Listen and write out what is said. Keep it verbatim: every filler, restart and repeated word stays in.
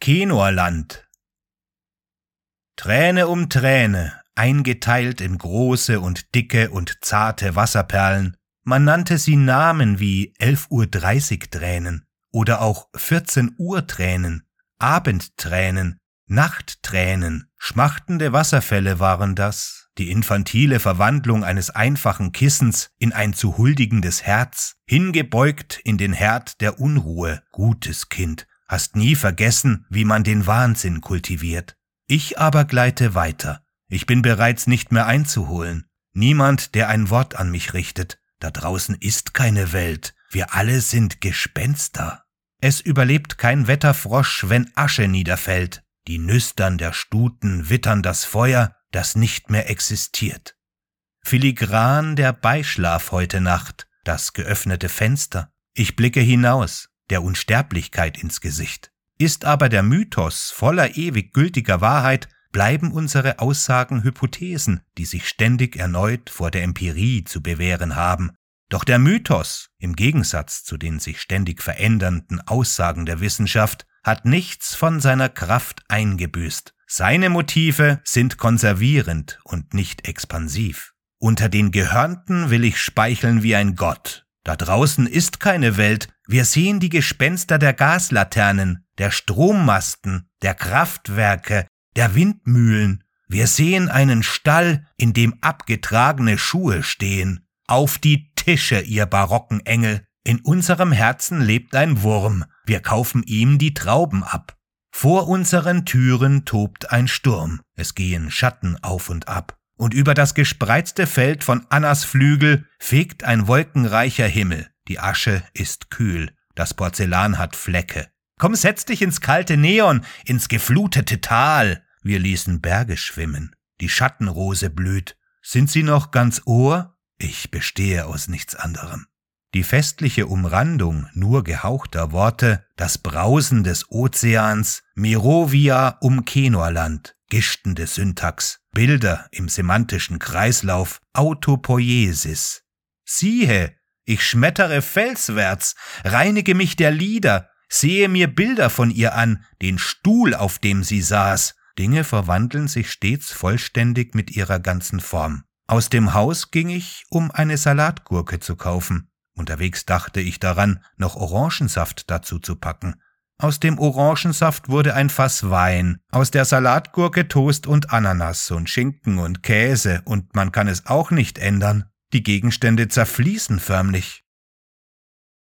Kenorland. Träne um Träne, eingeteilt in große und dicke und zarte Wasserperlen. Man nannte sie Namen wie elf Uhr dreißig Tränen oder auch vierzehn Uhr Tränen, Abendtränen, Nachttränen. Schmachtende Wasserfälle waren das, die infantile Verwandlung eines einfachen Kissens in ein zu huldigendes Herz, hingebeugt in den Herd der Unruhe. Gutes Kind, hast nie vergessen, wie man den Wahnsinn kultiviert. Ich aber gleite weiter. Ich bin bereits nicht mehr einzuholen. Niemand, der ein Wort an mich richtet. Da draußen ist keine Welt. Wir alle sind Gespenster. Es überlebt kein Wetterfrosch, wenn Asche niederfällt. Die Nüstern der Stuten wittern das Feuer, das nicht mehr existiert. Filigran der Beischlaf heute Nacht, das geöffnete Fenster. Ich blicke hinaus, der Unsterblichkeit ins Gesicht. Ist aber der Mythos voller ewig gültiger Wahrheit, bleiben unsere Aussagen Hypothesen, die sich ständig erneut vor der Empirie zu bewähren haben. Doch der Mythos, im Gegensatz zu den sich ständig verändernden Aussagen der Wissenschaft, hat nichts von seiner Kraft eingebüßt. Seine Motive sind konservierend und nicht expansiv. Unter den Gehörnten will ich speicheln wie ein Gott. Da draußen ist keine Welt. Wir sehen die Gespenster der Gaslaternen, der Strommasten, der Kraftwerke, der Windmühlen. Wir sehen einen Stall, in dem abgetragene Schuhe stehen. Auf die Tische, ihr barocken Engel. In unserem Herzen lebt ein Wurm. Wir kaufen ihm die Trauben ab. Vor unseren Türen tobt ein Sturm. Es gehen Schatten auf und ab. Und über das gespreizte Feld von Annas Flügel fegt ein wolkenreicher Himmel. Die Asche ist kühl. Das Porzellan hat Flecke. Komm, setz dich ins kalte Neon, ins geflutete Tal. Wir ließen Berge schwimmen. Die Schattenrose blüht. Sind sie noch ganz Ohr? Ich bestehe aus nichts anderem. Die festliche Umrandung nur gehauchter Worte, das Brausen des Ozeans, Merovia um Kenorland, gichtende Syntax, Bilder im semantischen Kreislauf, Autopoiesis. Siehe, ich schmettere felswärts, reinige mich der Lieder, sehe mir Bilder von ihr an, den Stuhl, auf dem sie saß. Dinge verwandeln sich stets vollständig mit ihrer ganzen Form. Aus dem Haus ging ich, um eine Salatgurke zu kaufen. Unterwegs dachte ich daran, noch Orangensaft dazu zu packen. Aus dem Orangensaft wurde ein Fass Wein, aus der Salatgurke Toast und Ananas und Schinken und Käse, und man kann es auch nicht ändern. Die Gegenstände zerfließen förmlich.